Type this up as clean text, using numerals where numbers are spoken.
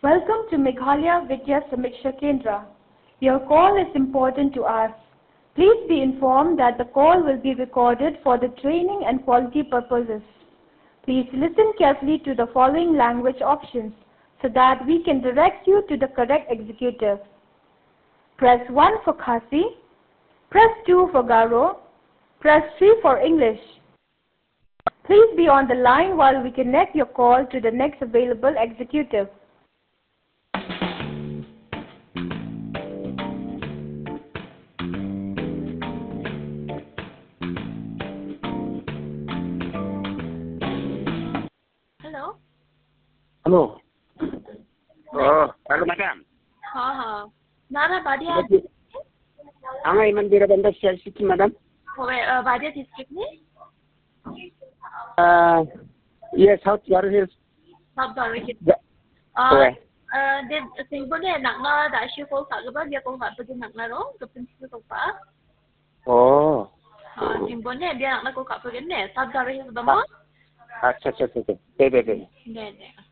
Welcome to Meghalaya Vidya Samiksha Kendra. Your call is important to us. Please be informed that the call will be recorded for the training and quality purposes. Please listen carefully to the following language options so that we can direct you to the correct executive. Press 1 for Khasi, press 2 for Garo, press 3 for English. Please be on the line while we connect your call to the next available executive. Hello? Hello. Oh, hello, madam. हाँ नारा बादिया Ang Iman Birabanda City, madam. Badiya district में Yes, South Garo Hills. सब दौरे के Correct. दे symbol ने नगना दाशी को सागबा ये को बात बजे नगना रो तो प्रिंसिपल को पा Oh. सिंबल ने बिया नगना को कापे ने सब दौरे हिल्स बमो अच्छा. दे. ने